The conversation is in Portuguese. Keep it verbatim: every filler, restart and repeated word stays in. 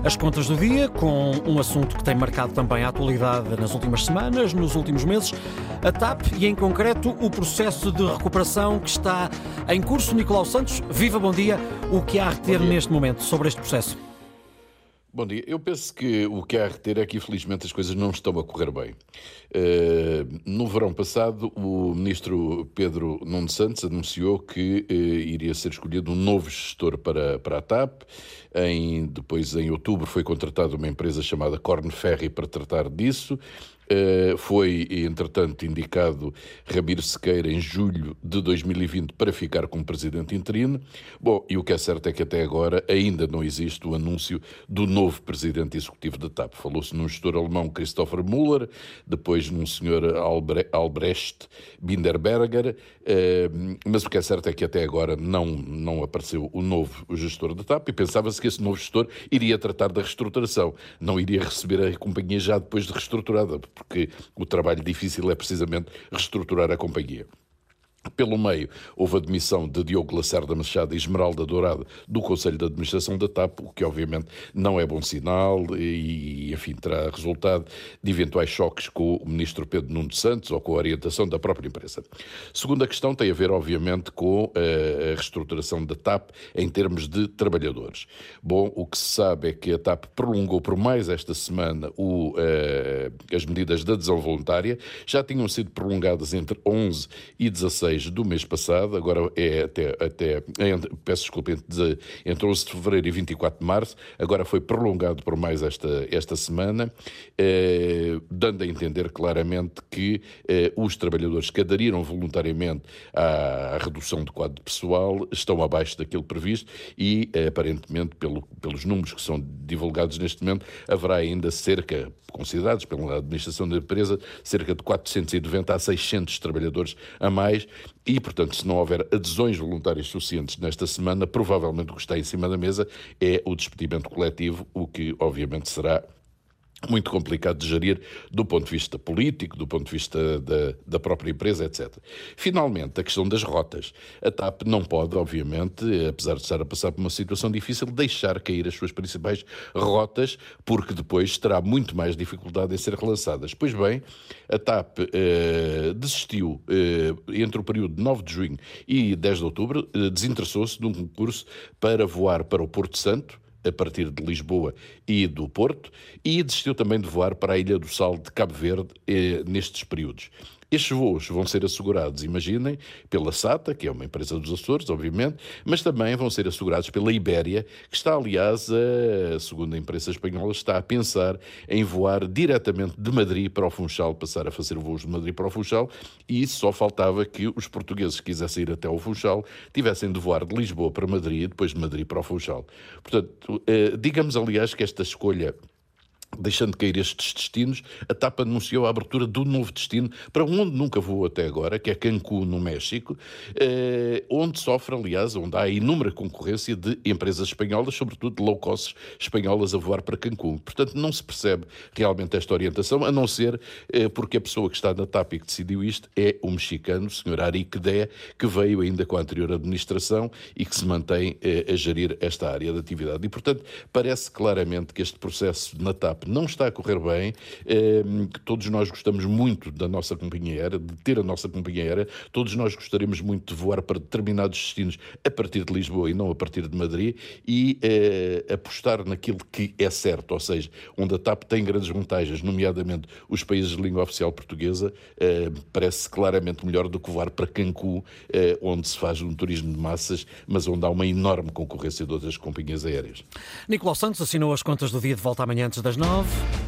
As contas do dia, com um assunto que tem marcado também a atualidade nas últimas semanas, nos últimos meses, a TAP e, em concreto, o processo de recuperação que está em curso. Nicolau Santos, viva, bom dia. O que há a reter neste momento sobre este processo? Bom dia. Eu penso que o que há a reter é que, infelizmente, as coisas não estão a correr bem. Uh, no verão passado, o ministro Pedro Nuno Santos anunciou que uh, iria ser escolhido um novo gestor para, para a TAP. Em, depois, em outubro, foi contratada uma empresa chamada Korn Ferry para tratar disso. Uh, foi, entretanto, indicado Ramiro Sequeira em julho de dois mil e vinte para ficar como presidente interino. Bom, e o que é certo é que até agora ainda não existe o anúncio do novo presidente executivo da TAP. Falou-se num gestor alemão, Christopher Müller, depois num senhor Albre- Albrecht Binderberger, uh, mas o que é certo é que até agora não, não apareceu o novo gestor da TAP e pensava-se que esse novo gestor iria tratar da reestruturação, não iria receber a companhia já depois de reestruturada, porque o trabalho difícil é precisamente reestruturar a companhia. Pelo meio, houve a demissão de Diogo Lacerda Machado e Esmeralda Dourado do Conselho de Administração da TAP, o que obviamente não é bom sinal e, enfim, terá resultado de eventuais choques com o ministro Pedro Nuno Santos ou com a orientação da própria empresa. Segunda questão tem a ver, obviamente, com a reestruturação da TAP em termos de trabalhadores. Bom, o que se sabe é que a TAP prolongou por mais esta semana o, uh, as medidas de adesão voluntária. Já tinham sido prolongadas entre onze e dezasseis do mês passado, agora é até, até peço desculpa, entre, entre onze de fevereiro e vinte e quatro de março, agora foi prolongado por mais esta, esta semana, eh, dando a entender claramente que eh, os trabalhadores que aderiram voluntariamente à, à redução de quadro de pessoal estão abaixo daquilo previsto e, eh, aparentemente, pelo, pelos números que são divulgados neste momento, haverá ainda cerca, considerados pela administração da empresa, cerca de quatrocentos e noventa a seiscentos trabalhadores a mais. E, portanto, se não houver adesões voluntárias suficientes nesta semana, provavelmente o que está em cima da mesa é o despedimento coletivo, o que, obviamente, será muito complicado de gerir do ponto de vista político, do ponto de vista da, da própria empresa, etcétera. Finalmente, a questão das rotas. A TAP não pode, obviamente, apesar de estar a passar por uma situação difícil, deixar cair as suas principais rotas, porque depois terá muito mais dificuldade em ser relançadas. Pois bem, a TAP eh, desistiu eh, entre o período de nove de junho e dez de outubro, eh, desinteressou-se de um concurso para voar para o Porto Santo, a partir de Lisboa e do Porto, e desistiu também de voar para a Ilha do Sal de Cabo Verde eh, nestes períodos. Estes voos vão ser assegurados, imaginem, pela SATA, que é uma empresa dos Açores, obviamente, mas também vão ser assegurados pela Ibéria, que está, aliás, a, segundo a imprensa espanhola, está a pensar em voar diretamente de Madrid para o Funchal, passar a fazer voos de Madrid para o Funchal, e só faltava que os portugueses que quisessem ir até o Funchal tivessem de voar de Lisboa para Madrid e depois de Madrid para o Funchal. Portanto, eh, digamos, aliás, que esta escolha, deixando cair estes destinos, a TAP anunciou a abertura do novo destino para onde nunca voou até agora, que é Cancún, no México, eh, onde sofre, aliás, onde há inúmera concorrência de empresas espanholas, sobretudo de low cost espanholas a voar para Cancún. Portanto, não se percebe realmente esta orientação, a não ser eh, porque a pessoa que está na TAP e que decidiu isto é o mexicano, o senhor Arik Dé, que veio ainda com a anterior administração e que se mantém eh, a gerir esta área de atividade. E, portanto, parece claramente que este processo na TAP não está a correr bem, eh, que todos nós gostamos muito da nossa companhia aérea, de ter a nossa companhia aérea, todos nós gostaríamos muito de voar para determinados destinos a partir de Lisboa e não a partir de Madrid e eh, apostar naquilo que é certo, ou seja, onde a TAP tem grandes vantagens, nomeadamente os países de língua oficial portuguesa, eh, parece claramente melhor do que voar para Cancún, eh, onde se faz um turismo de massas, mas onde há uma enorme concorrência de outras companhias aéreas. Nicolau Santos assinou as contas do dia, de volta amanhã antes das nove.